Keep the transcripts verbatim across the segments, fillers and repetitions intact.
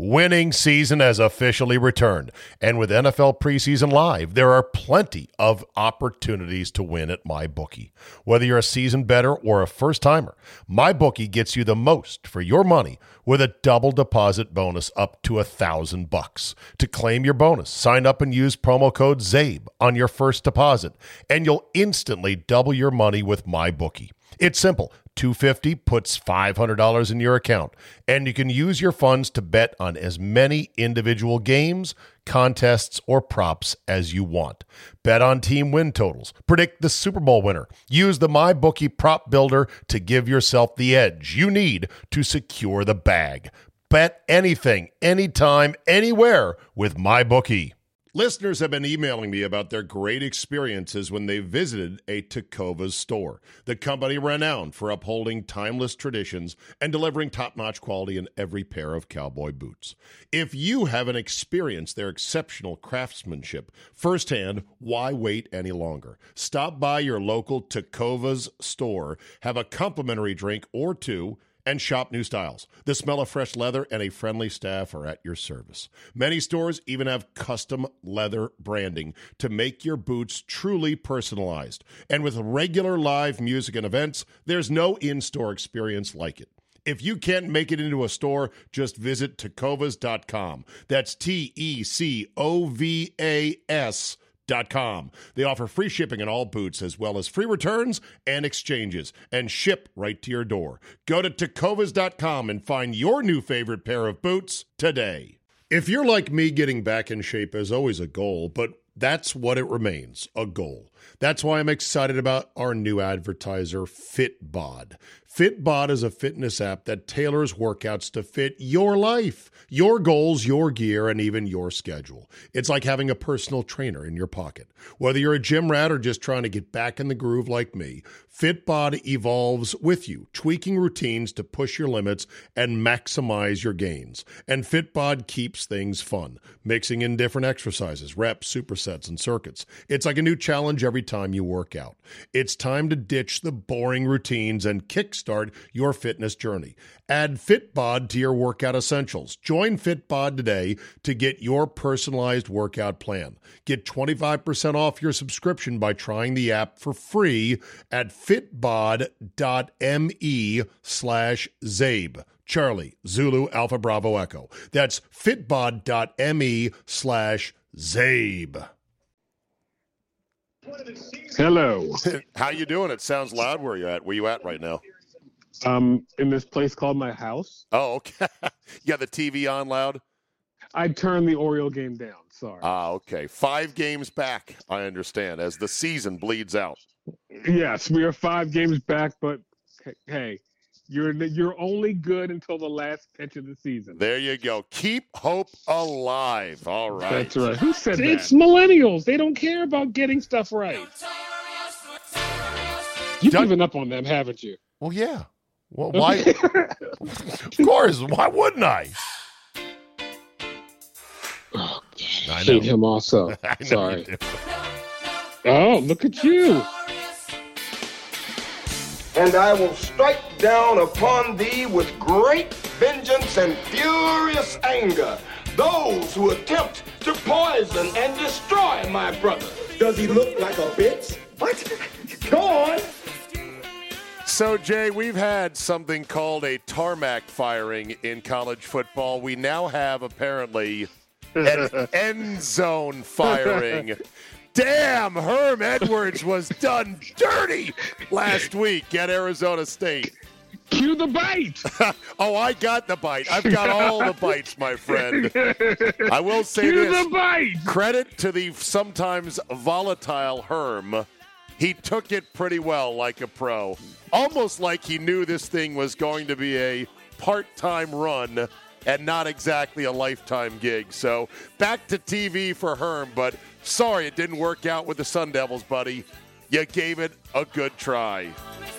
Winning season has officially returned, and with N F L preseason live, there are plenty of opportunities to win at MyBookie. Whether you're a seasoned bettor or a first-timer, MyBookie gets you the most for your money with a double deposit bonus up to a thousand bucks. To claim your bonus, sign up and use promo code ZABE on your first deposit, and you'll instantly double your money with MyBookie. It's simple. two hundred fifty dollars puts five hundred dollars in your account, and you can use your funds to bet on as many individual games, contests, or props as you want. Bet on team win totals. Predict the Super Bowl winner. Use the MyBookie prop builder to give yourself the edge you need to secure the bag. Bet anything, anytime, anywhere with MyBookie. Listeners have been emailing me about their great experiences when they visited a Tecovas store, the company renowned for upholding timeless traditions and delivering top-notch quality in every pair of cowboy boots. If you haven't experienced their exceptional craftsmanship firsthand, why wait any longer? Stop by your local Tecovas store, have a complimentary drink or two, and shop new styles. The smell of fresh leather and a friendly staff are at your service. Many stores even have custom leather branding to make your boots truly personalized. And with regular live music and events, there's no in-store experience like it. If you can't make it into a store, just visit tecovas dot com. That's T E C O V A S Dot com. They offer free shipping on all boots, as well as free returns and exchanges, and ship right to your door. Go to tecovas dot com and find your new favorite pair of boots today. If you're like me, getting back in shape is always a goal, but that's what it remains, a goal. That's why I'm excited about our new advertiser, Fitbod. Fitbod is a fitness app that tailors workouts to fit your life, your goals, your gear, and even your schedule. It's like having a personal trainer in your pocket. Whether you're a gym rat or just trying to get back in the groove like me, Fitbod evolves with you, tweaking routines to push your limits and maximize your gains. And Fitbod keeps things fun, mixing in different exercises, reps, supersets, and circuits. It's like a new challenge every time you work out. It's time to ditch the boring routines and kickstart your fitness journey. Add Fitbod to your workout essentials. Join Fitbod today to get your personalized workout plan. Get twenty-five percent off your subscription by trying the app for free at fitbod dot me slash Zabe. Charlie, Zulu, Alpha, Bravo, Echo. That's fitbod dot me slash Zabe. Hello. How you doing? It sounds loud. Where you at? Where you at right now? Um, in this place called my house. Oh, okay. You got the T V on loud? I turned the Oriole game down. Sorry. Ah, okay. Five games back, I understand, as the season bleeds out. Yes, we are five games back, but hey, you're you're only good until the last pitch of the season. There you go. Keep hope alive. All right. That's right. Who said that? It's millennials. They don't care about getting stuff right. You've Dun- given up on them, haven't you? Well, yeah. Well, why? Of course. Why wouldn't I? Oh, I hate know. him also. I know Sorry. you do. Oh, look at you. And I will strike down upon thee with great vengeance and furious anger those who attempt to poison and destroy my brother. Does he look like a bitch? What? Go on. So, Jay, we've had something called a tarmac firing in college football. We now have, apparently, an end zone firing. Damn, Herm Edwards was done dirty last week at Arizona State. Cue the bite. Oh, I got the bite. I've got all the bites, my friend. I will say Cue this. the bite. Credit to the sometimes volatile Herm. He took it pretty well like a pro. Almost like he knew this thing was going to be a part-time run and not exactly a lifetime gig. So back to T V for Herm, but sorry it didn't work out with the Sun Devils, buddy. You gave it a good try.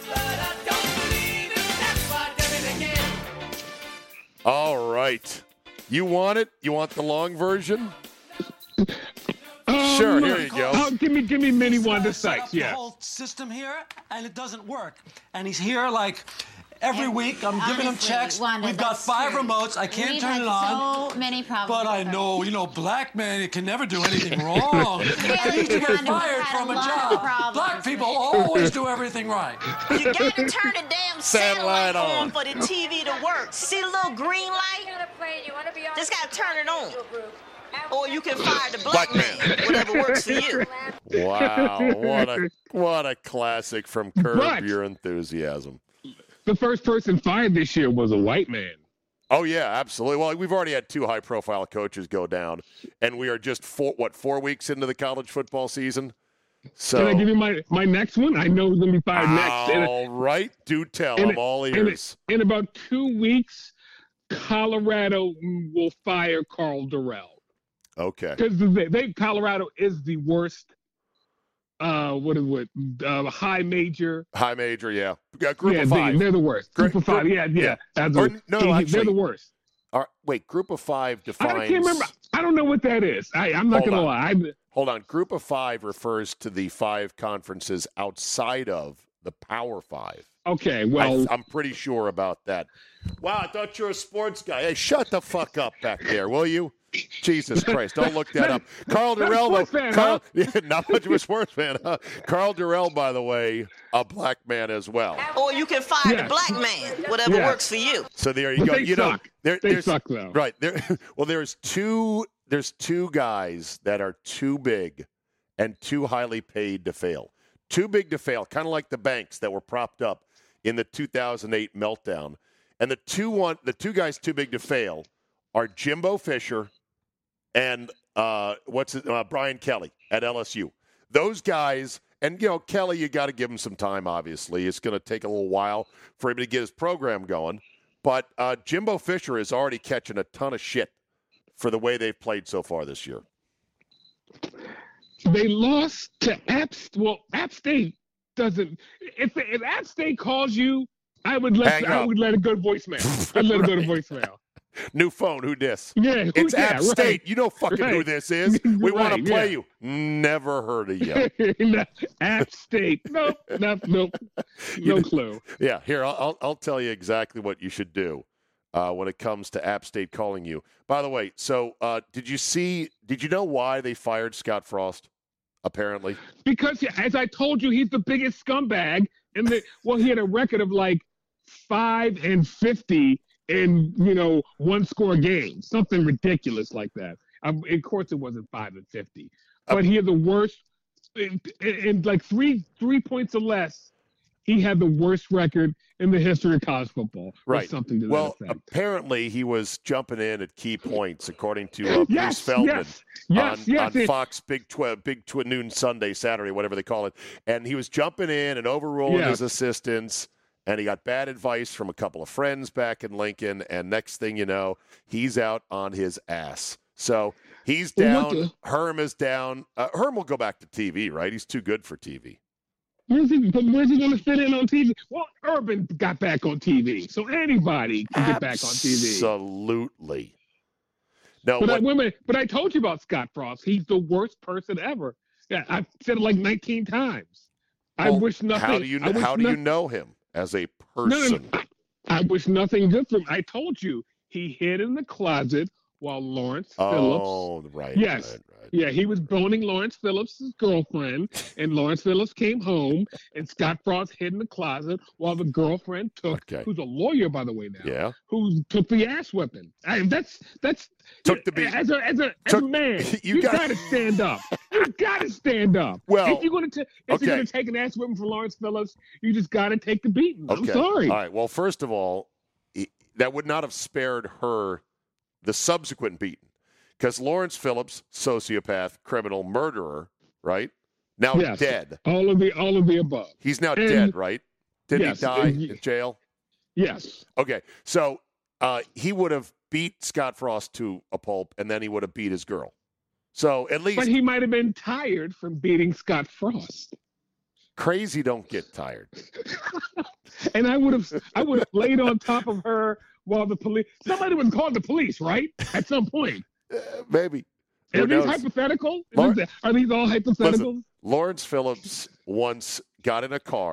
All right. You want it? You want the long version? Um, Sure, here you go. Oh, give me, give me mini He's Wanda set up Sykes. the Yeah. whole system here, and it doesn't work. And he's here like every week. I'm giving him Honestly, checks. Wanda, We've got that's five true. remotes. I can't We've turn had it on. so many problems. But I know, you know, black man can never do anything wrong. I need to get fired from a job. Black people always do everything right. You got to turn the damn satellite on for the T V to work. See the little green light? Just got to turn it on. Or you can fire the black, black man, whatever works for you. Wow, what a what a classic from Curb But Your Enthusiasm. the first person fired this year was a white man. Oh, yeah, absolutely. Well, we've already had two high-profile coaches go down, and we are just, four, what, four weeks into the college football season? So, Can I give you my, my next one? I know who's going to be fired next. All right, do tell. in, I'm all in, ears. In about two weeks, Colorado will fire Carl Durrell. Okay. Because they, they Colorado is the worst. Uh, what is what? Uh, high major. High major, yeah. yeah group yeah, of five. They, are the worst. Group, Group of five. Yeah, yeah. yeah. That's Or, what, no, he, actually, they're the worst. Are, wait, group of five defines. I can't remember. I don't know what that is. I, I'm not Hold gonna on. lie. I, Hold on. Group of five refers to the five conferences outside of the Power Five. okay, well, I, I'm pretty sure about that. Wow, I thought you were a sports guy. Hey, shut the fuck up back there, will you? Jesus Christ, don't look that up. Carl Not a Durrell, though. sports fan, Carl, huh? yeah, not much of a sports fan. Huh? Carl Durrell, by the way, a black man as well. Or you can fire Yeah. the black man, whatever Yeah. works for you. So there you But go. they you know, suck. there, They there's suck, though. right there. Well, there's two. There's two guys that are too big and too highly paid to fail. Too big to fail, kind of like the banks that were propped up in the two thousand eight meltdown. And the two one, the two guys too big to fail are Jimbo Fisher and uh, what's it, uh, Brian Kelly at L S U. Those guys, and you know Kelly, you got to give him some time. Obviously, it's going to take a little while for him to get his program going. But uh, Jimbo Fisher is already catching a ton of shit for the way they've played so far this year. they lost to App. Well, App State doesn't. If if App State calls you, I would let Hang I up. would let it go to voicemail. I'd let it go to voicemail. New phone, who dis? Yeah, who- It's yeah, App right. State. You know fucking who Right. this is. We want to Right, play yeah. you. Never heard of you. No, App State. Nope, nope, nope. You No know- clue. Yeah, here, I'll, I'll, I'll tell you exactly what you should do uh, when it comes to App State calling you. By the way, so uh, did you see, did you know why they fired Scott Frost, apparently? Because, yeah, as I told you, he's the biggest scumbag. And the well, he had a record of like five and fifty in you know one score games, something ridiculous like that. Um, of course, it wasn't five and fifty, but he had the worst. In, in, in like three three points or less, he had the worst record in the history of college football. Or Right. something to Well, that effect. apparently he was jumping in at key points, according to uh, Bruce Yes, Feldman. yes, yes, on, yes, on it- Fox Big Tw- Big Tw- Noon Sunday, Saturday, whatever they call it. And he was jumping in and overruling Yeah. his assistants, and he got bad advice from a couple of friends back in Lincoln, and next thing you know, he's out on his ass. So he's Well, what down. the- Herm is down. Uh, Herm will go back to T V, right? He's too good for T V. Where's he, but where's he going to fit in on T V? Well, Urban got back on T V, so anybody can get back on T V. Absolutely. No, But I, what, wait a minute, but I told you about Scott Frost. He's the worst person ever. Yeah, I've said it like nineteen times. I well, wish nothing. How do you I wish how do you nothing- know him as a No, no, person? no. I, I wish nothing good for him. I told you he hid in the closet while Lawrence Phillips. Oh, right. Yes. right, right. Yeah, he was boning Lawrence Phillips' girlfriend, and Lawrence Phillips came home, and Scott Frost hid in the closet while the girlfriend took, Okay. who's a lawyer by the way now, Yeah. who took the ass whipping. I, that's that's Took the beat. as a as a as Took- a man. you You, got- got to stand up. You got to stand up. Well, if you're gonna ta- if okay. you're gonna take an ass whipping for Lawrence Phillips, you just got to take the beating. I'm Okay. sorry. All right. Well, first of all, he- that would not have spared her the subsequent beating, because Lawrence Phillips, sociopath, criminal, murderer, right? Now Yes. dead. All of the all of the above. He's now And- dead, right? Did yes, he die and- in jail? Yes. Okay. So uh, he would have beat Scott Frost to a pulp, and then he would have beat his girl. So at least But he might have been tired from beating Scott Frost. crazy don't get tired. And I would have I would have laid on top of her while the police somebody would call the police, right? At some point. Uh, maybe. Who Are these knows? hypothetical? Lawrence- Are these all hypotheticals? Listen, Lawrence Phillips once got in a car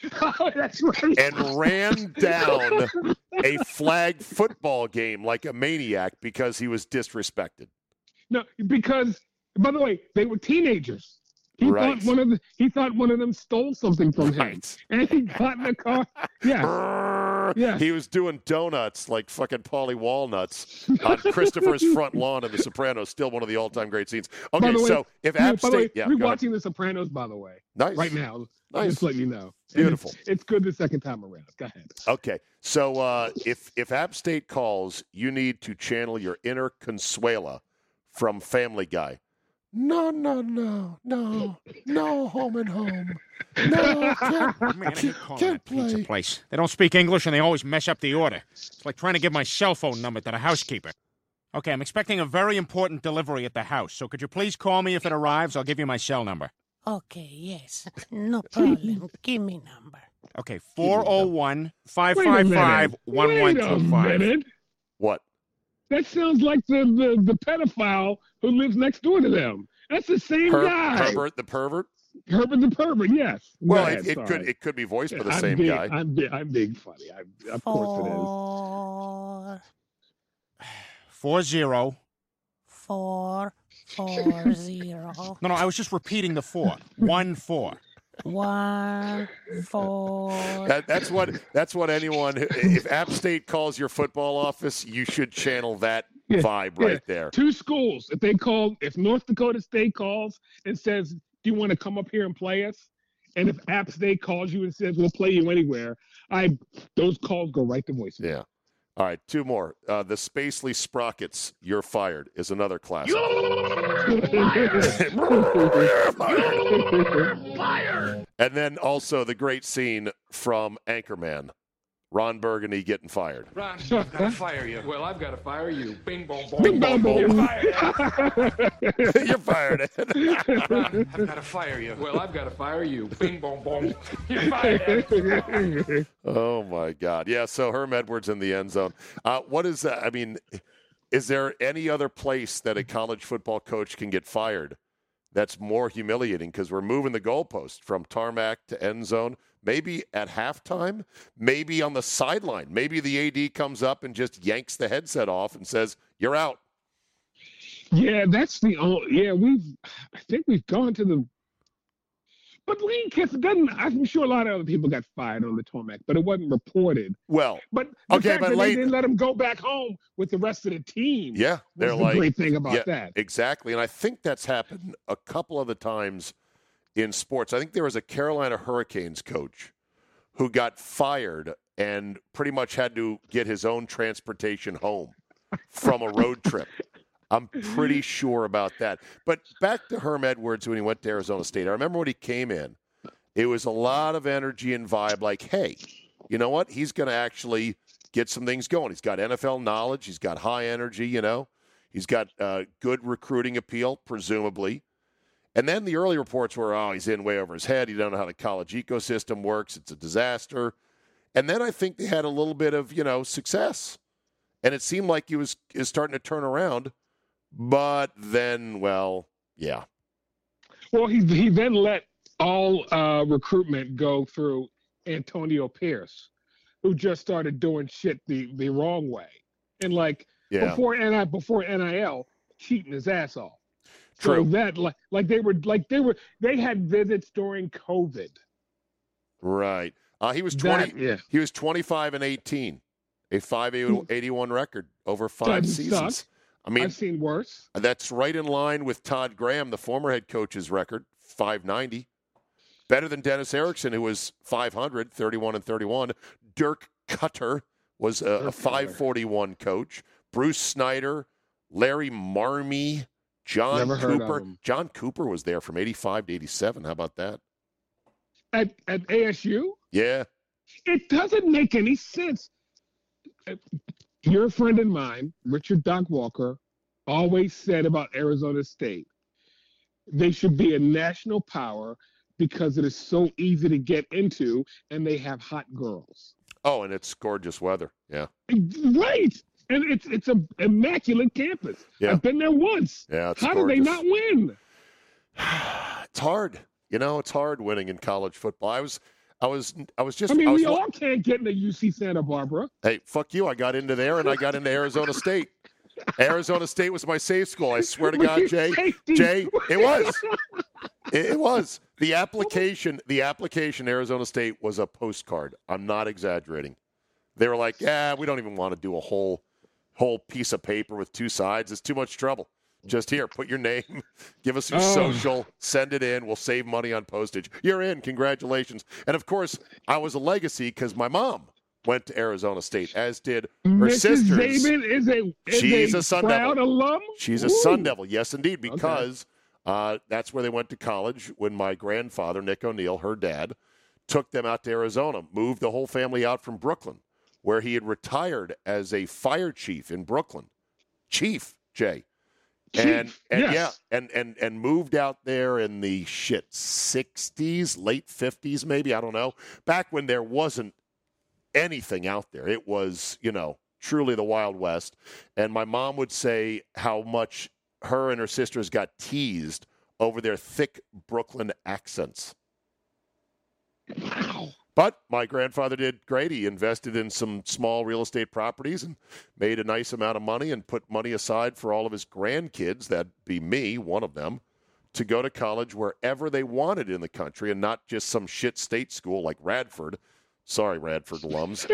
Oh, that's right. and ran down a flag football game like a maniac because he was disrespected. No, because, by the way, they were teenagers. He Right. thought one of the, he thought one of them stole something from him, Right. and he got in the car. Yeah, yeah. He was doing donuts like fucking Paulie Walnuts on Christopher's front lawn in The Sopranos. Still one of the all-time great scenes. Okay, By the way, so if yeah, App by the way, State, yeah, we're go ahead. watching The Sopranos, by the way, Nice. right now. Nice. Just letting you know. And Beautiful. It's, it's good the second time around. Go ahead. Okay, so uh, if if App State calls, you need to channel your inner Consuela from Family Guy. No, no, no, no, no, home and home. No, can't, Man, I hate calling can't that pizza play. place. They don't speak English and they always mess up the order. It's like trying to give my cell phone number to the housekeeper. Okay, I'm expecting a very important delivery at the house, so could you please call me if it arrives? I'll give you my cell number. Okay, yes. No problem. Give me number. Okay, four oh one, five Wait a five minute. five, one one Wait a two five. minute. What? That sounds like the, the, the pedophile who lives next door to them. That's the same Her- guy. Herbert the pervert? Herbert the pervert, yes. Go Well, ahead, it, it sorry. could it could be voiced by the I'm same being, guy. I'm, be, I'm being funny. I, of course it is. Four, Four zero. four, four, zero, No, no, I was just repeating the four. One four. one, four. That, that's what that's what anyone. If App State calls your football office, you should channel that Yeah, vibe yeah. right there. Two schools. If they call, if North Dakota State calls and says, "Do you want to come up here and play us?" and if App State calls you and says, "We'll play you anywhere," I those calls go right to voicemail. Yeah. All right, two more. Uh, the Spacely Sprockets, You're Fired, is another classic. And then also the great scene from Anchorman, Ron Burgundy getting fired. Ron, I've got to fire you. Well, I've got to fire you. Bing, boom, boom. Bing, bong, boom. You're fired. You're fired. Ron, I've got to fire you. Well, I've got to fire you. Bing, boom, boom. You're fired. Oh, my God. Yeah, so Herm Edwards in the end zone. Uh, what is that? I mean, is there any other place that a college football coach can get fired that's more humiliating? Because we're moving the goalpost from tarmac to end zone. Maybe at halftime, maybe on the sideline. Maybe the A D comes up and just yanks the headset off and says, "You're out." Yeah, that's the only. Yeah, we've. I think we've gone to the. But Lane Kiffin doesn't. I'm sure a lot of other people got fired on the tarmac, but it wasn't reported. Well, But the Okay, fact but that Lane- they didn't let him go back home with the rest of the team. yeah, was they're the like great thing about yeah, that. exactly. And I think that's happened a couple of the times in sports. I think there was a Carolina Hurricanes coach who got fired and pretty much had to get his own transportation home from a road trip. I'm pretty sure about that. But back to Herm Edwards when he went to Arizona State. I remember when he came in, it was a lot of energy and vibe like, hey, you know what? He's going to actually get some things going. He's got N F L knowledge. He's got high energy, you know. He's got uh, good recruiting appeal, presumably. And then the early reports were, oh, he's in way over his head. He doesn't know how the college ecosystem works. It's a disaster. And then I think they had a little bit of, you know, success. And it seemed like he was is starting to turn around. But then, well, yeah. Well, he he then let all uh, recruitment go through Antonio Pierce, who just started doing shit the, the wrong way, and like Yeah. before N I before N I L, cheating his ass off. True. So that like like they were like they were they had visits during COVID. Right. Uh, he was twenty. That, yeah. He was twenty-five and eighteen, a five eighty-one record over five Doesn't seasons. suck. I mean, I've seen worse. that's right in line with Todd Graham, the former head coach's record, five ninety. Better than Dennis Erickson, who was five hundred, thirty-one and thirty-one. Dirk Cutter was a, a five forty-one coach. Bruce Snyder, Larry Marmee, John Never heard of Cooper. him. John Cooper was there from eighty-five to eighty-seven. How about that? At at A S U, Yeah. it doesn't make any sense. Uh, Your friend and mine, Richard Doc Walker, always said about Arizona State, they should be a national power because it is so easy to get into and they have hot girls. Oh, and it's gorgeous weather. Yeah. Right. And it's it's a immaculate campus. Yeah. I've been there once. Yeah, it's How do they gorgeous. not win? It's hard. You know, it's hard winning in college football. I was I was I was just I mean, I was, we all can't get into U C Santa Barbara. Hey, fuck you. I got into there and I got into Arizona State. Arizona State was my safe school. I swear to God, Jay. Jay, it was. It, it was. The application, the application Arizona State was a postcard. I'm not exaggerating. They were like, yeah, we don't even want to do a whole whole piece of paper with two sides. It's too much trouble. Just here, put your name, give us your oh. social, send it in. We'll save money on postage. You're in. Congratulations. And, of course, I was a legacy because my mom went to Arizona State, as did her Missus sisters. Zabin is a, is She's a, a Sun proud Devil. alum? She's a Ooh. Sun Devil, yes, indeed, because okay. uh, that's where they went to college when my grandfather, Nick O'Neill, her dad, took them out to Arizona, moved the whole family out from Brooklyn, where he had retired as a fire chief in Brooklyn. Chief, Jay. And and yes. yeah, and, and and moved out there in the shit sixties, late fifties, maybe, I don't know. Back when there wasn't anything out there. It was, you know, truly the Wild West. And my mom would say how much her and her sisters got teased over their thick Brooklyn accents. Wow. But my grandfather did great. He invested in some small real estate properties and made a nice amount of money and put money aside for all of his grandkids, that'd be me, one of them, to go to college wherever they wanted in the country and not just some shit state school like Radford. Sorry, Radford alums.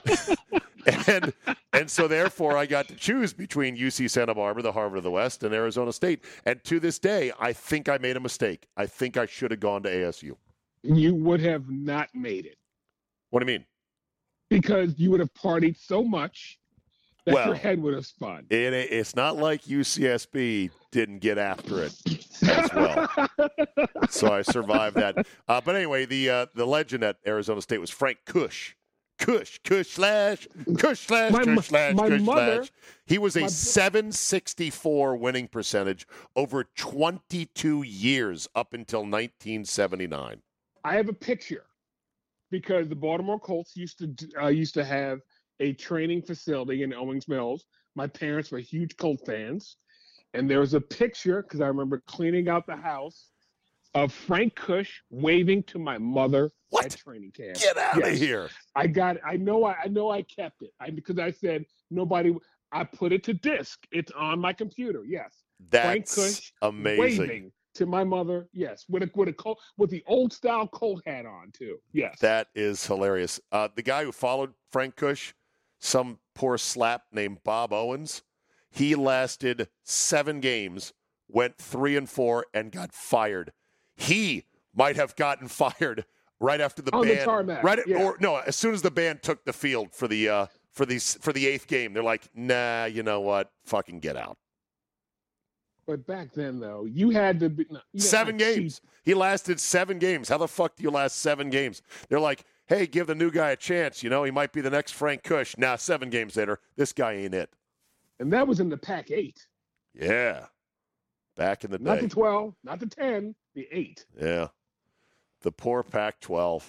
and and so, therefore, I got to choose between U C Santa Barbara, the Harvard of the West, and Arizona State. And to this day, I think I made a mistake. I think I should have gone to A S U. You would have not made it. What do you mean? Because you would have partied so much that well, your head would have spun. It, it's not like U C S B didn't get after it as well. So I survived that. Uh, but anyway, the uh, the legend at Arizona State was Frank Kush. Kush, Kush slash, Kush slash, my, Kush slash, my Kush mother, slash. He was a my, seven sixty-four winning percentage over twenty-two years up until nineteen seventy-nine. I have a picture because the Baltimore Colts used to uh, used to have a training facility in Owings Mills. My parents were huge Colt fans. And there was a picture, because I remember cleaning out the house, of Frank Kush waving to my mother what? at training camp. Get out yes. of here. I got it. I know I, I know I kept it. I, because I said nobody I put it to disk. It's on my computer. Yes. That's Frank Kush amazing. Waving to my mother, yes, with a with a Colt, with the old style Colt hat on too. Yes. That is hilarious. Uh, the guy who followed Frank Kush, some poor slap named Bob Owens, he lasted seven games, went three and four, and got fired. He might have gotten fired right after the on band, the tarmac. right at, yeah. or no, as soon as the band took the field for the uh, for the for the eighth game, they're like, nah, you know what, fucking get out. But back then, though, you had to be no, you seven games. Cheap. He lasted seven games. How the fuck do you last seven games? They're like, hey, give the new guy a chance. You know, he might be the next Frank Kush. Now, nah, seven games later, this guy ain't it. And that was in the Pac eight. Yeah. Back in the day. Not the twelve, not the ten, the eight. Yeah. The poor Pac twelve.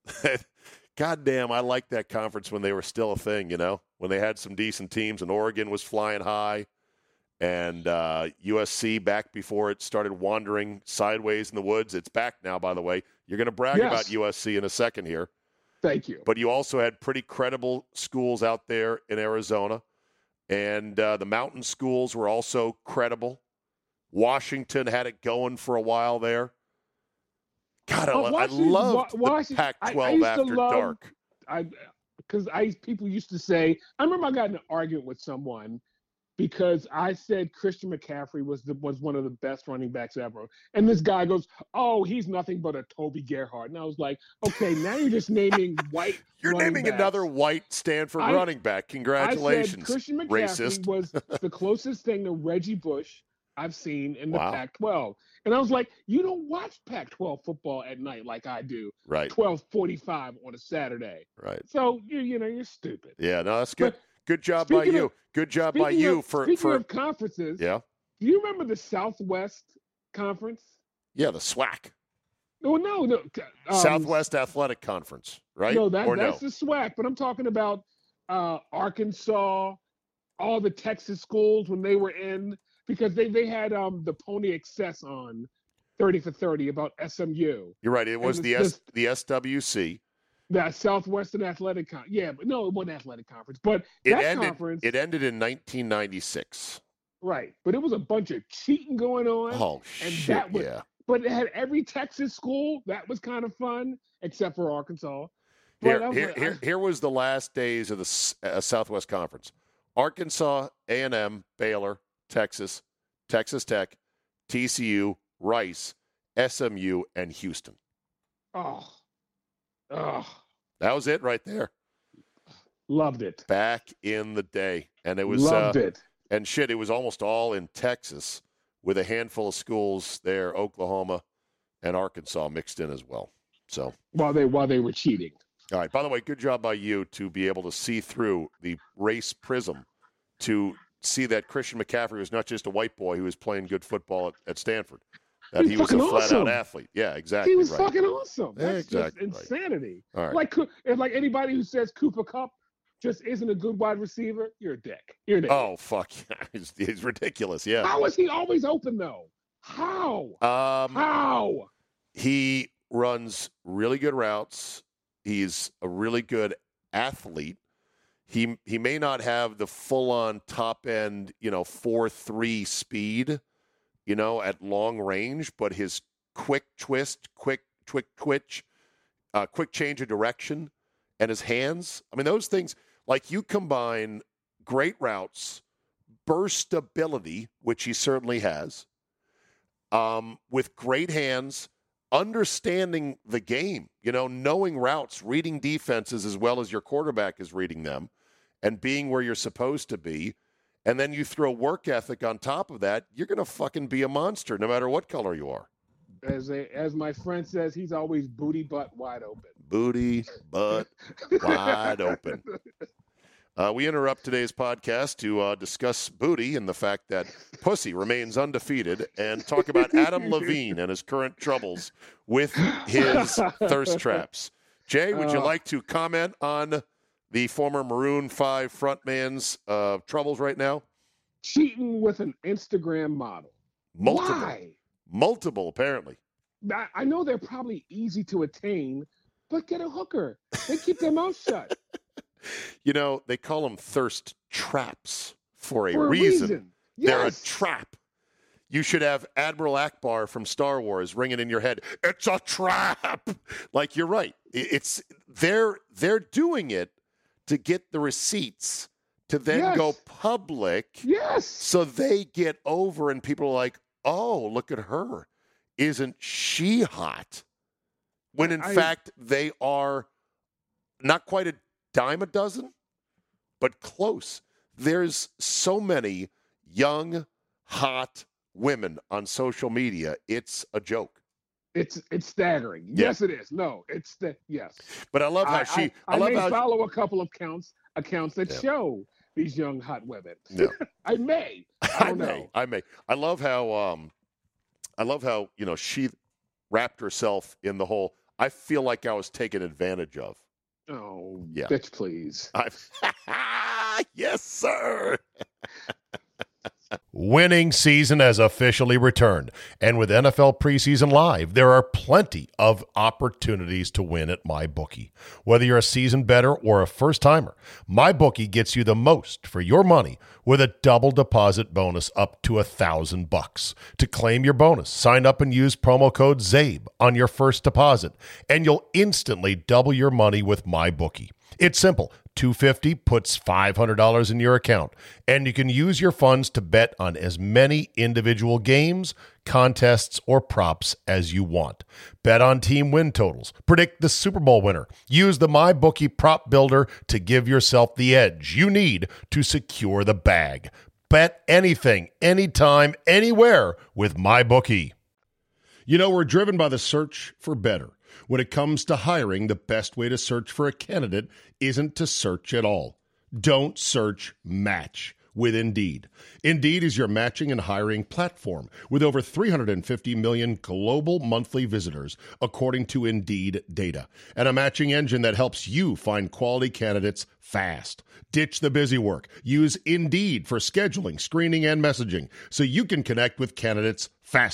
God damn, I liked that conference when they were still a thing, you know, when they had some decent teams and Oregon was flying high. And uh, U S C back before it started wandering sideways in the woods. It's back now, by the way. You're going to brag yes. about U S C in a second here. Thank you. But you also had pretty credible schools out there in Arizona. And uh, the mountain schools were also credible. Washington had it going for a while there. God, oh, I, I loved Wa- the Pac twelve I, I after love, dark. I Because I people used to say, I remember I got in an argument with someone because I said Christian McCaffrey was the, was one of the best running backs ever. And this guy goes, oh, he's nothing but a Toby Gerhart. And I was like, okay, now you're just naming white You're naming backs. another white Stanford I, running back. Congratulations, I said Christian McCaffrey racist. was the closest thing to Reggie Bush I've seen in the Wow. Pac twelve. And I was like, you don't watch Pac twelve football at night like I do. Right. twelve forty-five on a Saturday. Right. So, you you know, you're stupid. Yeah, no, that's good. But good job by you. of, good job by you of, for speaking for of conferences. Yeah. Do you remember the Southwest Conference? Yeah, the SWAC. No, no, no. Um, Southwest Athletic Conference, right? No, that, or that's no? the SWAC. But I'm talking about uh, Arkansas, all the Texas schools when they were in, because they, they had um, the Pony Excess on thirty for thirty about S M U. You're right. It was And the it's S, the S W C. That Southwestern Athletic Conference. Yeah, but no, it wasn't Athletic Conference. But It that ended. conference. It ended in nineteen ninety-six. Right. But it was a bunch of cheating going on. Oh and shit! that was, yeah. But it had every Texas school. That was kind of fun, except for Arkansas. But Here, I was here, like, here, I- here was the last days of the S- uh, Southwest Conference: Arkansas, A and M, Baylor, Texas, Texas Tech, T C U, Rice, S M U, and Houston. oh, oh, That was it right there. loved it. Back in the day, and it was Loved uh, it. and shit. It was almost all in Texas, with a handful of schools there, Oklahoma and Arkansas mixed in as well. So. While they while they were cheating. All right. By the way, good job by you to be able to see through the race prism to see that Christian McCaffrey was not just a white boy who was playing good football at, at Stanford, that He's he was a fucking flat-out awesome. athlete. Yeah, exactly. He was right. fucking awesome. Yeah, That's exactly just right. insanity. All right. Like Coo- it's like anybody who says Cooper Kupp just isn't a good wide receiver, you're a dick. You're a dick. Oh, fuck. he's, he's ridiculous. Yeah. How is he always open though? How? Um, How? he runs really good routes. He's a really good athlete. He he may not have the full-on top-end, you know, four three speed, you know, at long range, but his quick twist, quick quick twitch, uh, quick change of direction, and his hands. I mean, those things, like you combine great routes, burst ability, which he certainly has, um, with great hands, understanding the game, you know, knowing routes, reading defenses as well as your quarterback is reading them, and being where you're supposed to be. And then you throw work ethic on top of that, you're going to fucking be a monster no matter what color you are. As a, as my friend says, he's always booty butt wide open. Booty, butt, wide open. Uh, we interrupt today's podcast to uh, discuss booty and the fact that pussy remains undefeated and talk about Adam Levine and his current troubles with his thirst traps. Jay, would you Uh, like to comment on the former Maroon five frontman's uh, troubles right now? Cheating with an Instagram model. Multiple. Why? Multiple, apparently. I, I know they're probably easy to attain, but get a hooker. They keep their mouth shut. You know, they call them thirst traps for a For a reason. reason. They're a Yes. trap. You should have Admiral Akbar from Star Wars ringing in your head. It's a trap. Like, you're right. I- It's they're they're doing it to get the receipts to then Yes. go public. Yes. So they get over and people are like, "Oh, look at her. Isn't she hot?" When in I- fact they are not quite a dime a dozen, but close. There's so many young, hot women on social media. It's a joke. It's it's staggering. Yeah. Yes, it is. No, it's the yes. But I love how I, she. I, I, I love may how. follow a couple of accounts accounts that Yeah. show these young hot women. Yeah. I may. I I don't may. know. I may. I love how. Um, I love how you know she wrapped herself in the whole. I feel like I was taken advantage of. Oh, Yeah. bitch, please. I, yes, sir. Winning season has officially returned, and with N F L preseason live, there are plenty of opportunities to win at MyBookie. Whether you're a seasoned bettor or a first-timer, MyBookie gets you the most for your money with a double deposit bonus up to a thousand bucks. To claim your bonus, sign up and use promo code ZABE on your first deposit, and you'll instantly double your money with MyBookie. It's simple. two hundred fifty dollars puts five hundred dollars in your account, and you can use your funds to bet on as many individual games, contests, or props as you want. Bet on team win totals. Predict the Super Bowl winner. Use the MyBookie prop builder to give yourself the edge you need to secure the bag. Bet anything, anytime, anywhere with MyBookie. You know, we're driven by the search for better. When it comes to hiring, the best way to search for a candidate isn't to search at all. Don't search, match with Indeed. Indeed is your matching and hiring platform with over three hundred fifty million global monthly visitors, according to Indeed data, and a matching engine that helps you find quality candidates fast. Ditch the busy work. Use Indeed for scheduling, screening, and messaging so you can connect with candidates faster.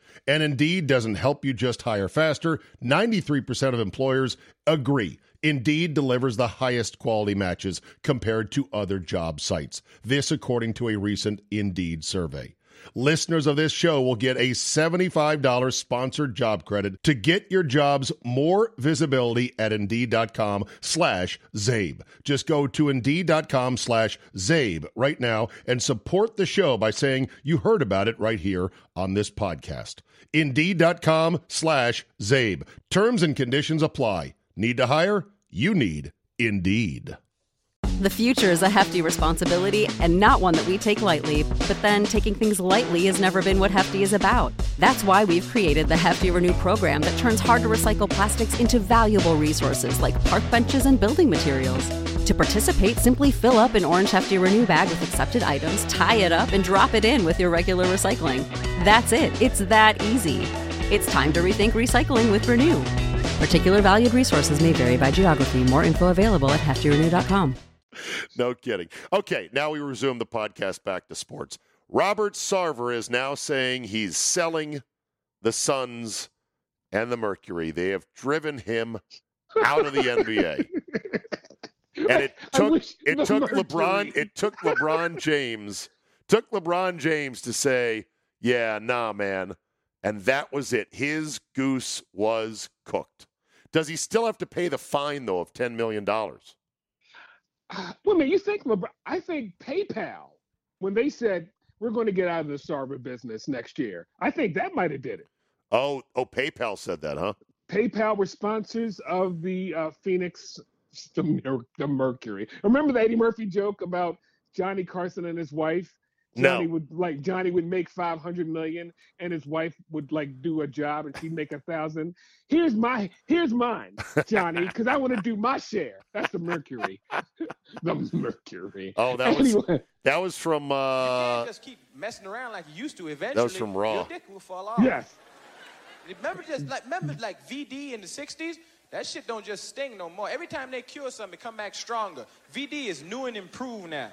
And Indeed doesn't help you just hire faster. ninety-three percent of employers agree. Indeed delivers the highest quality matches compared to other job sites. This according to a recent Indeed survey. Listeners of this show will get a seventy-five dollars sponsored job credit to get your jobs more visibility at Indeed.com slash Zabe. Just go to Indeed.com slash Zabe right now and support the show by saying you heard about it right here on this podcast. Indeed.com slash Zabe. Terms and conditions apply. Need to hire? You need Indeed. The future is a hefty responsibility and not one that we take lightly. But then taking things lightly has never been what Hefty is about. That's why we've created the Hefty Renew program that turns hard-to-recycle plastics into valuable resources like park benches and building materials. To participate, simply fill up an orange Hefty Renew bag with accepted items, tie it up, and drop it in with your regular recycling. That's it. It's that easy. It's time to rethink recycling with Renew. Particular valued resources may vary by geography. More info available at hefty renew dot com. No kidding. Okay, now we resume the podcast back to sports. Robert Sarver is now saying he's selling the Suns and the Mercury. They have driven him out of the N B A. And it took it took Mercury. LeBron it took LeBron James took LeBron James to say, "Yeah, nah, man." And that was it. His goose was cooked. Does he still have to pay the fine though of ten million dollars? Uh, well, man, you think LeBron? I think PayPal, when they said we're going to get out of the Sarver business next year, I think that might have did it. Oh, oh, PayPal said that, huh? PayPal were sponsors of the uh, Phoenix, the, the Mercury. Remember the Eddie Murphy joke about Johnny Carson and his wife? Johnny no. would like Johnny would make five hundred million, and his wife would like do a job, and she'd make a thousand. Here's my here's mine, Johnny, because I want to do my share. That's the Mercury, the Mercury. Oh, that anyway. was that was from. Uh, you can't just keep messing around like you used to. Eventually, that was from Raw. Your dick will fall off. Yes. Remember just like remember like V D in the sixties. That shit don't just sting no more. Every time they cure something, it come back stronger. V D is new and improved now.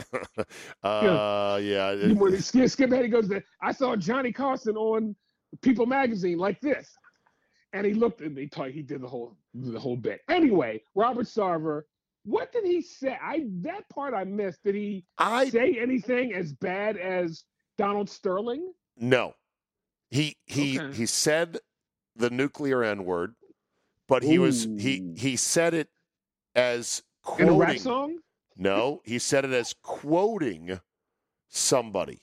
uh, yeah. yeah. When Skip, Skip Eddie goes there, I saw Johnny Carson on People magazine like this, and he looked and he thought he did the whole the whole bit. Anyway, Robert Sarver, what did he say? I that part I missed. Did he I, say anything as bad as Donald Sterling? No, he he okay. he said the nuclear N word. But he Ooh. was he he said it as quoting. In a rap song? No, he said it as quoting somebody.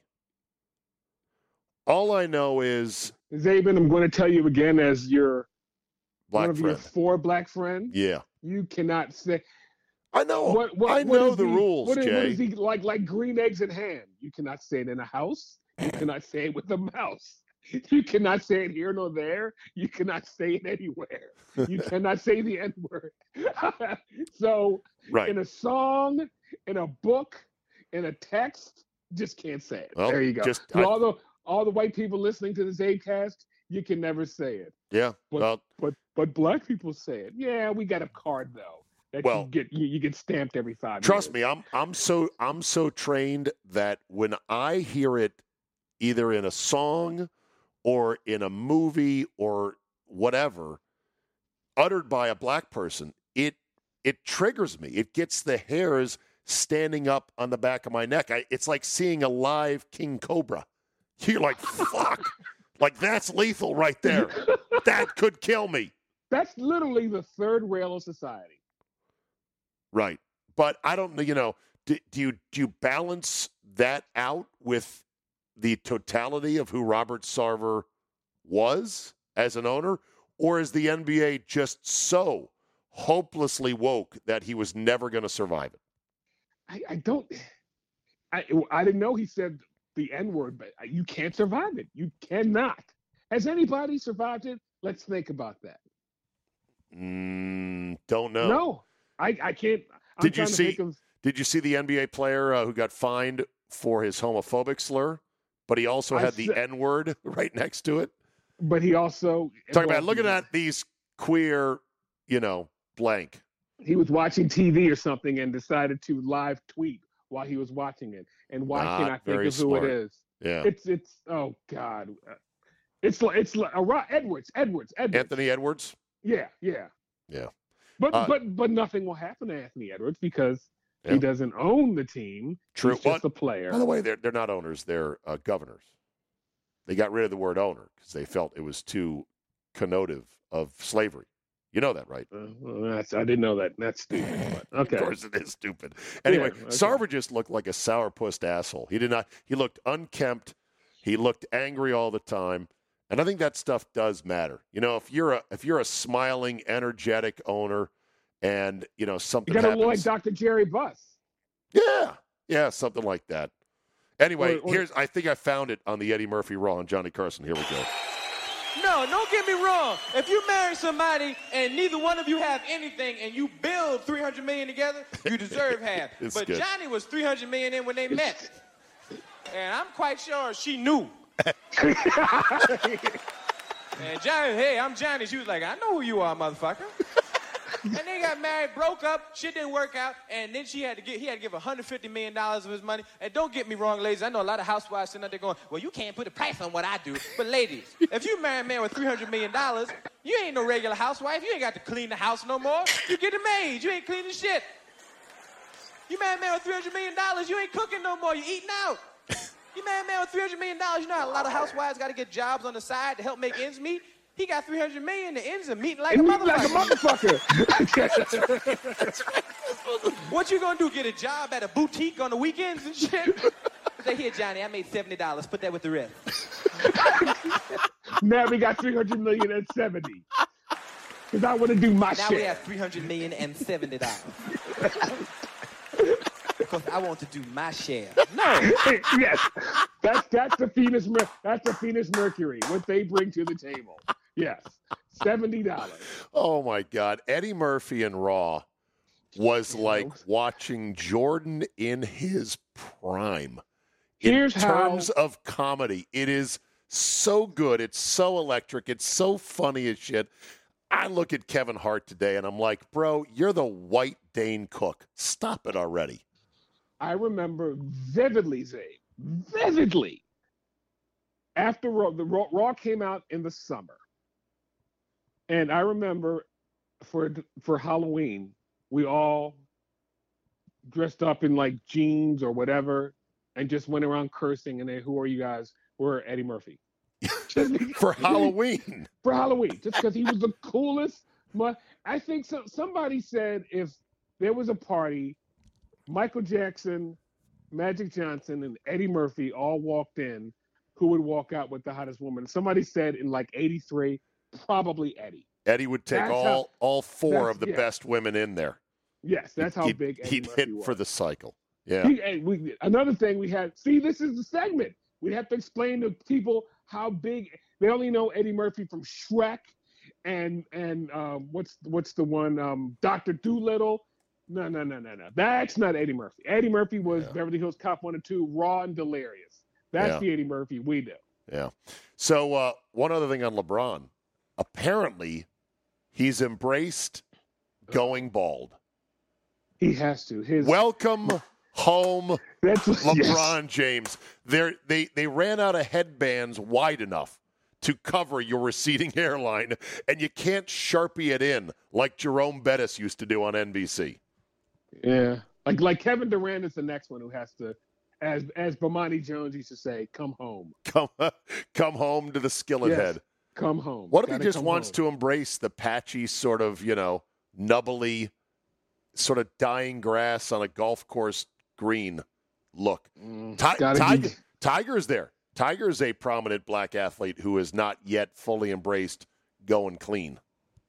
All I know is Zabin, I'm going to tell you again as your black one of friend. your four black friends. Yeah. You cannot say I know. What, what, I what know the he, rules, what is, Jay. What is he like like green eggs in hand? You cannot say it in a house. You cannot say it with a mouse. You cannot say it here nor there. You cannot say it anywhere. You cannot say the N-word. So right. in a song, in a book, in a text, just can't say it. Well, there you go. Just, I, all the all the white people listening to the Zabecast, you can never say it. Yeah. But well, but but black people say it. Yeah, we got a card though. That well, you get you, you get stamped every five trust years. me, I'm I'm so I'm so trained that when I hear it either in a song or in a movie or whatever, uttered by a black person, it it triggers me. It gets the hairs standing up on the back of my neck. I, it's like seeing a live king cobra. You're like, fuck. Like, that's lethal right there. That could kill me. That's literally the third rail of society. Right. But I don't know, you know, do, do you do you balance that out with the totality of who Robert Sarver was as an owner? Or is the N B A just so hopelessly woke that he was never going to survive it? I, I don't I, I didn't know he said the N-word, but you can't survive it. You cannot. Has anybody survived it? Let's think about that. Mm, don't know. No, I, I can't. I'm did you see? Of, did you see the N B A player uh, who got fined for his homophobic slur, but he also had I the said, N-word right next to it? But he also talking about looking at these queer, you know, blank. He was watching T V or something and decided to live tweet while he was watching it. And why Not can't I think of who smart. it is? Yeah, it's it's oh God. It's like it's like uh, Edwards, Edwards, Edwards. Anthony Edwards. Yeah, yeah, yeah. But uh, but but nothing will happen to Anthony Edwards because yeah. he doesn't own the team. True. He's just a player. By the way, they're they're not owners. They're uh, governors. They got rid of the word owner because they felt it was too connotative of slavery. You know that, right? Uh, well, that's, I didn't know that. That's stupid. But, okay. Of course it is stupid. Anyway, yeah, okay. Sarver just looked like a sourpuss asshole. He did not. He looked unkempt. He looked angry all the time. And I think that stuff does matter. You know, if you're a if you're a smiling, energetic owner, and you know something you got to happens, look like Doctor Jerry Buss. Yeah, yeah, something like that. Anyway, or, or, here's I think I found it on the Eddie Murphy Raw on Johnny Carson. Here we go. No, don't get me wrong. If you marry somebody and neither one of you have anything and you build three hundred million dollars together, you deserve half. But good. Johnny was three hundred million dollars in when they met. And I'm quite sure she knew. And Johnny, hey, I'm Johnny. She was like, I know who you are, motherfucker. And they got married, broke up, shit didn't work out, and then she had to get, he had to give one hundred fifty million dollars of his money. And don't get me wrong, ladies, I know a lot of housewives sitting out there going, well, you can't put a price on what I do. But ladies, if you marry a man with three hundred million dollars, you ain't no regular housewife. You ain't got to clean the house no more. You get a maid. You ain't cleaning shit. You marry a man with three hundred million dollars, you ain't cooking no more. You eating out. You marry a man with three hundred million dollars, you know how a lot of housewives got to get jobs on the side to help make ends meet? He got three hundred million dollars, the ends are meeting like, a meet motherfucker. like a motherfucker. What you gonna do, get a job at a boutique on the weekends and shit? Say, here, Johnny, I made seventy dollars. Put that with the rest. Now we got three hundred million dollars and seventy. Because I want to do my now shit. Now we have three hundred million dollars and seventy dollars. Because I want to do my share. No. Yes. That's that's the Venus that's the Venus Mercury, what they bring to the table. Yes. seventy dollars. Oh my God. Eddie Murphy and Raw was like watching Jordan in his prime. In Here's terms how... of comedy. It is so good. It's so electric. It's so funny as shit. I look at Kevin Hart today and I'm like, bro, you're the white Dane Cook. Stop it already. I remember vividly, Zay, vividly, after Raw, the Raw, Raw came out in the summer. And I remember for for Halloween, we all dressed up in like jeans or whatever and just went around cursing. And then, who are you guys? We're Eddie Murphy. For Halloween. For Halloween, just because he was the coolest. I think so, somebody said if there was a party, Michael Jackson, Magic Johnson, and Eddie Murphy all walked in, who would walk out with the hottest woman? Somebody said in like eighty-three, probably Eddie. Eddie would take that's all how, all four of the yeah. best women in there. Yes, that's how he'd, big Eddie he'd Murphy hit was. for the cycle. Yeah. He, and we, another thing we had, see, this is the segment. We have to explain to people how big, they only know Eddie Murphy from Shrek and, and um, what's, what's the one, um, Doctor Dolittle. No, no, no, no, no. That's not Eddie Murphy. Eddie Murphy was yeah. Beverly Hills Cop one and two, Raw and Delirious. That's yeah. the Eddie Murphy we know. Yeah. So uh, one other thing on LeBron. Apparently, he's embraced going bald. He has to. His Welcome home, That's, LeBron yes. James. They're, they they ran out of headbands wide enough to cover your receding hairline, and you can't Sharpie it in like Jerome Bettis used to do on N B C. Yeah, like like Kevin Durant is the next one who has to, as as Bomani Jones used to say, come home. Come come home to the skillet yes. head. Come home. What if Gotta he just wants home. to embrace the patchy sort of, you know, nubbly, sort of dying grass on a golf course green look? Mm, Ti- Tiger, be... Tiger's there. Tiger is a prominent black athlete who has not yet fully embraced going clean.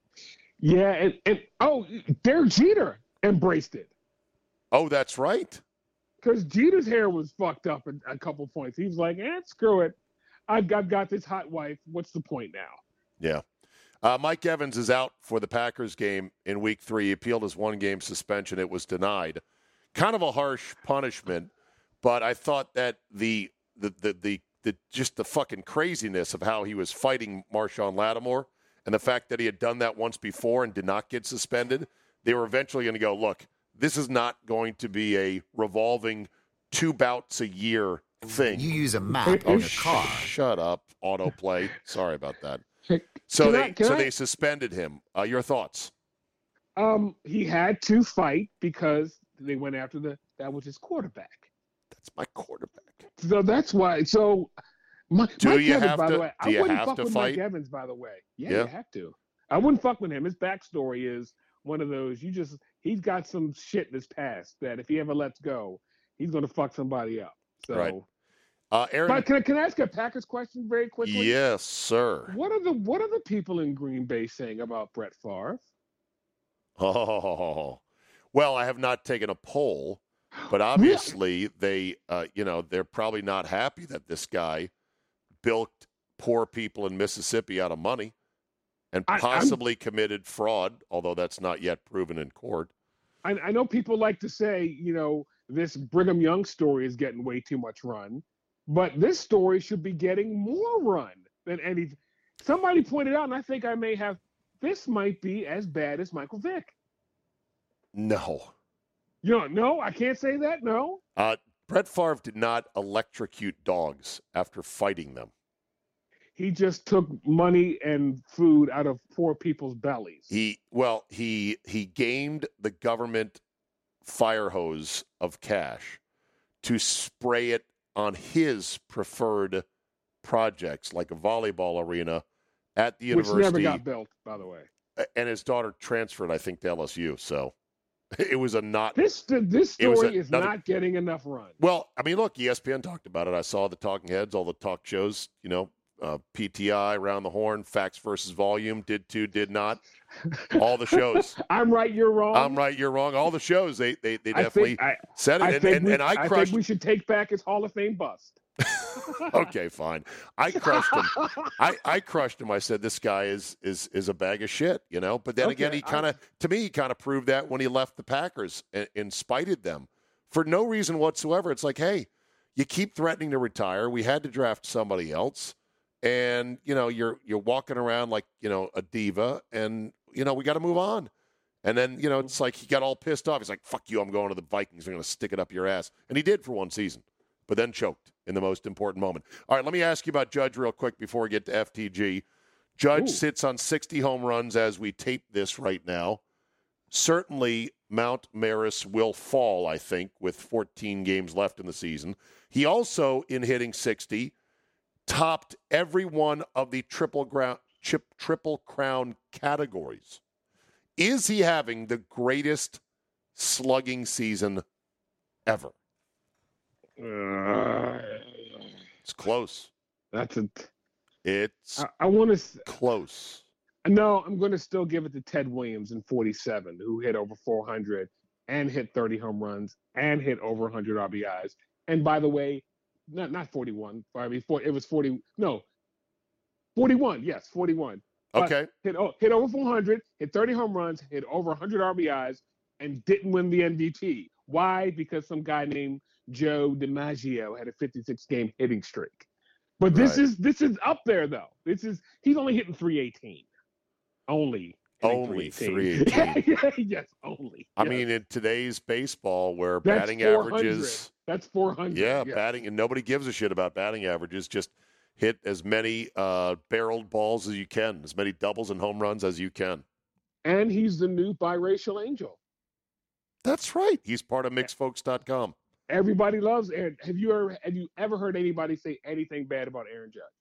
Yeah, and, and oh, Derek Jeter embraced it. Oh, that's right. Because Jeter's hair was fucked up at a couple points. He was like, eh, screw it. I've, I've got this hot wife. What's the point now? Yeah. Uh, Mike Evans is out for the Packers game in week three. He appealed his one-game suspension. It was denied. Kind of a harsh punishment, but I thought that the the the the, the just the fucking craziness of how he was fighting Marshawn Lattimore and the fact that he had done that once before and did not get suspended, they were eventually going to go, look, this is not going to be a revolving two bouts a year thing. You use a map on your car. Shut up, autoplay. Sorry about that. So Can they I- can so I- they suspended him. Uh, your thoughts? Um, he had to fight because they went after the that was his quarterback. That's my quarterback. So that's why. So, my, Do Mike you Evans, have by to- the way, do I you wouldn't have fuck to with fight? Mike Evans. By the way, yeah, Yeah. you have to. I wouldn't fuck with him. His backstory is one of those. You just he's got some shit in his past that if he ever lets go, he's gonna fuck somebody up. So, Right. Uh, Aaron, but can I can I ask a Packers question very quickly? yes, sir. What are the what are the people in Green Bay saying about Brett Favre? Oh, well, I have not taken a poll, but obviously they, uh, you know, they're probably not happy that this guy bilked poor people in Mississippi out of money and I- I'm- possibly committed fraud, although that's not yet proven in court. I, I know people like to say, you know, this Brigham Young story is getting way too much run, but this story should be getting more run than any. Somebody pointed out, and I think I may have. This might be as bad as Michael Vick. No. You know, no, I can't say that. No, Uh, Brett Favre did not electrocute dogs after fighting them. he just took money and food out of poor people's bellies. He well, he he gamed the government fire hose of cash to spray it on his preferred projects, like a volleyball arena at the Which university. never got built, by the way. And his daughter transferred, I think, to L S U. So it was a not. This this It was story a- is another- not getting enough run. Well, I mean, look, E S P N talked about it. I saw the talking heads, all the talk shows, you know, uh, P T I, Round the Horn, Facts versus Volume, did to, did not. All the shows. I'm right, you're wrong. I'm right, you're wrong. All the shows, they they, they I definitely think- I- said it. I and, think and, we, and I I crushed. think we should take back his Hall of Fame bust. Okay, fine. I crushed him. I, I crushed him. I said this guy is is is a bag of shit, you know. But then Okay, again, he kind of to me he kind of proved that when he left the Packers and, and spited them for no reason whatsoever. It's like, hey, you keep threatening to retire. We had to draft somebody else, and you know you're you're walking around like you know a diva, and you know we got to move on. And then you know it's like he got all pissed off. He's like, "Fuck you! I'm going to the Vikings. I'm going to stick it up your ass," and he did for one season, but then choked in the most important moment. All right, let me ask you about Judge real quick before we get to F T G. Judge Ooh. sits on sixty home runs as we tape this right now. Certainly, Mount Maris will fall, I think, with fourteen games left in the season. He also, in hitting sixty, topped every one of the triple, ground, chip, triple crown categories. Is he having the greatest slugging season ever? Uh, It's close. that's a. It's I, I want to. close. No, I'm going to still give it to Ted Williams in forty-seven, who hit over four hundred and hit thirty home runs and hit over one hundred R B Is. And by the way, not not forty-one. I mean, for, it was forty. No, forty-one. Yes, forty-one. But Okay. Hit oh, hit over four hundred, hit thirty home runs, hit over one hundred R B Is, and didn't win the M V P. Why? Because some guy named Joe DiMaggio had a fifty-six game hitting streak. But this Right. is this is up there though. This is he's only hitting three eighteen. Only. hitting Only three three eighteen. Yes, only. I Yes. mean, in today's baseball, where That's batting four hundred. averages, That's four hundred. yeah, yes. batting, and nobody gives a shit about batting averages. Just hit as many uh, barreled balls as you can, as many doubles and home runs as you can. And he's the new biracial angel. That's right. He's part of mixed folks dot com. Everybody loves Aaron. Have you ever have you ever heard anybody say anything bad about Aaron Judge?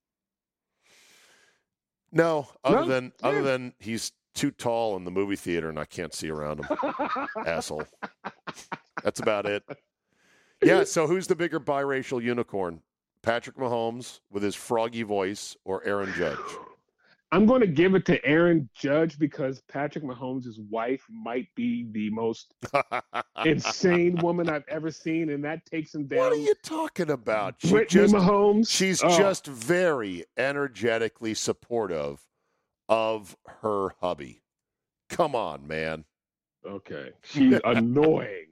No, other No? than other Yeah. than he's too tall in the movie theater and I can't see around him. Asshole. That's about it. Yeah, so who's the bigger biracial unicorn? Patrick Mahomes with his froggy voice or Aaron Judge? I'm going to give it to Aaron Judge because Patrick Mahomes' wife might be the most insane woman I've ever seen, and that takes him down. What are you talking about? She Brittany just, Mahomes. She's Oh. just very energetically supportive of her hubby. Come on, man. Okay. She's annoying.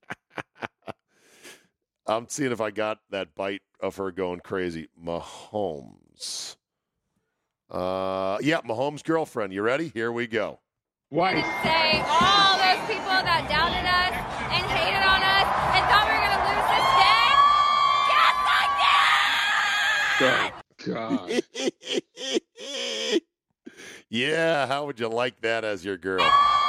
I'm seeing if I got that bite of her going crazy. Mahomes. Uh, yeah, Mahomes' girlfriend. You ready? Here we go. Wife. Say all those people that doubted us and hated on us and thought we were going to lose this game. Yes, I God. God. Yeah, how would you like that as your girl?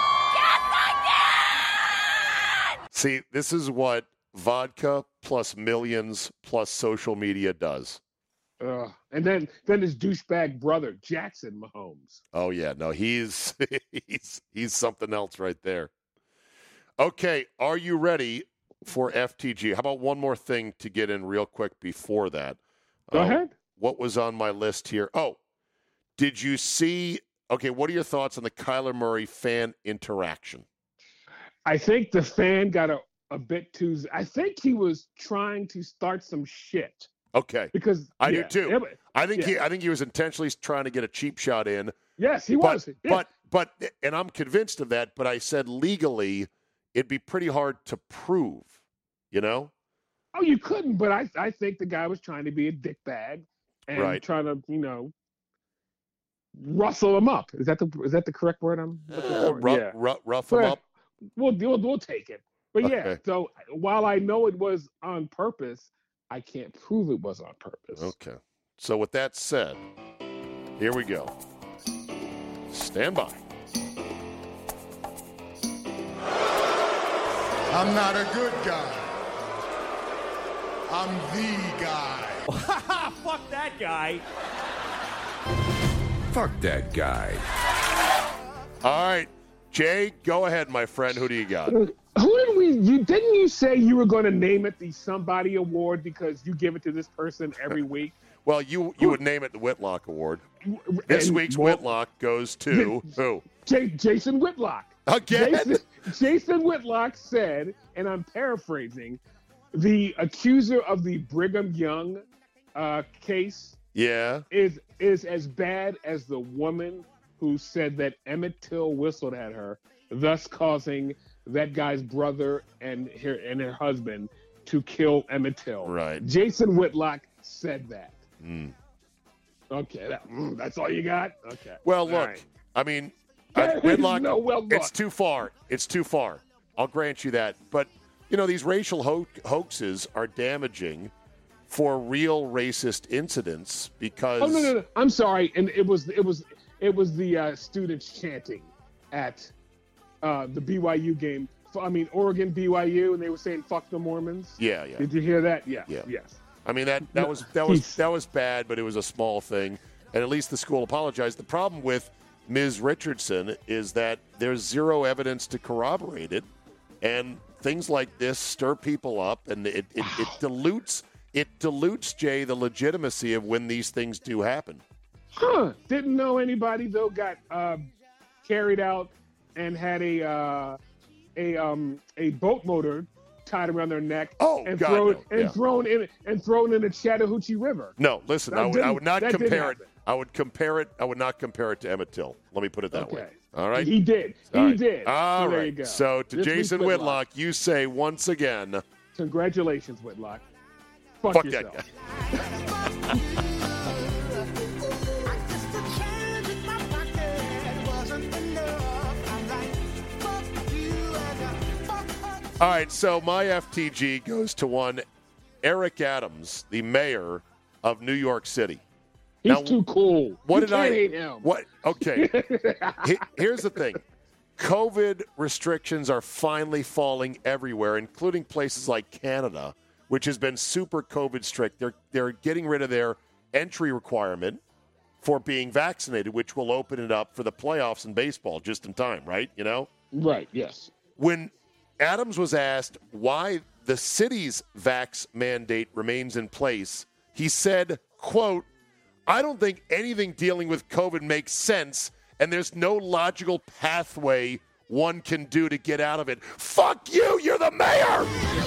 See, this is what vodka plus millions plus social media does. Uh, and then then his douchebag brother, Jackson Mahomes. Oh, yeah. No, he's he's he's something else right there. Okay, are you ready for F T G? How about one more thing to get in real quick before that? Go Uh, ahead. What was on my list here? Oh, did you see? Okay, what are your thoughts on the Kyler Murray fan interaction? I think the fan got a, a bit too. I think he was trying to start some shit. Okay, Because I yeah, do too. it- I think he, yeah. I think he was intentionally trying to get a cheap shot in. Yes, he but, was. Yeah. But but and I'm convinced of that. But I said legally, it'd be pretty hard to prove. You know. Oh, you couldn't, but I I think the guy was trying to be a dickbag and Right. trying to, you know, rustle him up. Is that the is that the correct word I'm looking Uh, for? rough, yeah. rough, rough him Well, up. We'll, we'll we'll take it. But yeah, Okay. so while I know it was on purpose, I can't prove it was on purpose. Okay. So with that said, here we go. Stand by. I'm not a good guy. I'm the guy. Fuck that guy. Fuck that guy. All right, Jay, go ahead, my friend. Who do you got? Who did we? You didn't you say you were going to name it the Somebody Award because you give it to this person every week? Well, you you would name it the Whitlock Award. This And- week's well, Whitlock goes to who? J- Jason Whitlock. Again? Jason, Jason Whitlock said, and I'm paraphrasing, the accuser of the Brigham Young uh, case Yeah. is is as bad as the woman who said that Emmett Till whistled at her, thus causing that guy's brother and her and her husband to kill Emmett Till. Right. Jason Whitlock said that. Mm. Okay, that, mm, that's all you got. Okay. Well, All look, right. I mean, uh, Whitlock, No, well, it's look. too far. It's too far. I'll grant you that. But, you know, these racial ho- hoaxes are damaging for real racist incidents because Oh no, no, no! I'm sorry, and it was it was it was the uh, students chanting at uh, the B Y U game. F- I mean, Oregon B Y U, and they were saying "fuck the Mormons." Yeah, yeah. Did you hear that? Yes. Yeah. Yes. I mean that that No, was that was he's- that was bad, but it was a small thing, and at least the school apologized. The problem with Miz Richardson is that there's zero evidence to corroborate it, and things like this stir people up, and it it, it dilutes it dilutes Jay the legitimacy of when these things do happen. Huh? Didn't know anybody though got uh, carried out and had a uh, a um a boat motor tied around their neck. Oh, and God, thrown no. and Yeah. thrown in and thrown in the Chattahoochee River. No, listen, That I would, I didn't- would not that didn't compare it. happen. I would compare it. I would not compare it to Emmett Till. Let me put it that way. Okay. All right. He did. All He right. did. All So right. there you go. So to This week's Jason Whitlock. Whitlock, you say once again, Congratulations, Whitlock. Fuck, fuck yourself. that guy. All right, so my F T G goes to one Eric Adams, the mayor of New York City. He's Now, too cool. What You did I can't hate him. What? Okay. He- Here's the thing. COVID restrictions are finally falling everywhere, including places like Canada, which has been super COVID strict. They're they're getting rid of their entry requirement for being vaccinated, which will open it up for the playoffs in baseball just in time, right? You know? Right, yes. When Adams was asked why the city's vax mandate remains in place, he said, quote, I don't think anything dealing with COVID makes sense, and there's no logical pathway one can do to get out of it. Fuck you, you're the mayor!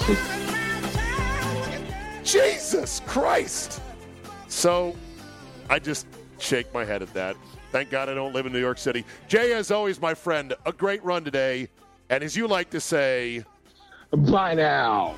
Jesus Christ! So I just shake my head at that. Thank God I don't live in New York City. Jay, as always, my friend, a great run today. And as you like to say, bye now.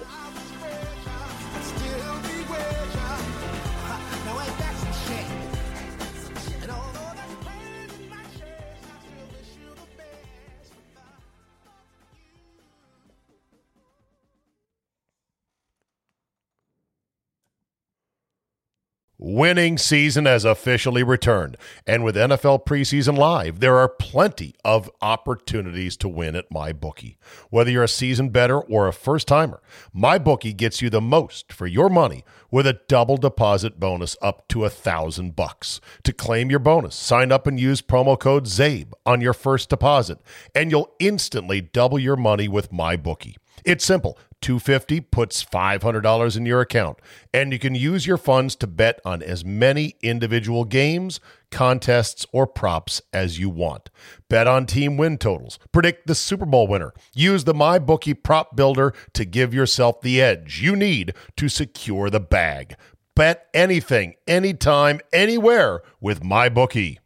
Winning season has officially returned, and with N F L preseason live, there are plenty of opportunities to win at MyBookie. Whether you're a seasoned bettor or a first-timer, MyBookie gets you the most for your money with a double deposit bonus up to a thousand bucks. To claim your bonus, sign up and use promo code ZABE on your first deposit, and you'll instantly double your money with MyBookie. It's simple. two hundred fifty dollars puts five hundred dollars in your account, and you can use your funds to bet on as many individual games, contests, or props as you want. Bet on team win totals. Predict the Super Bowl winner. Use the MyBookie prop builder to give yourself the edge you need to secure the bag. Bet anything, anytime, anywhere with MyBookie.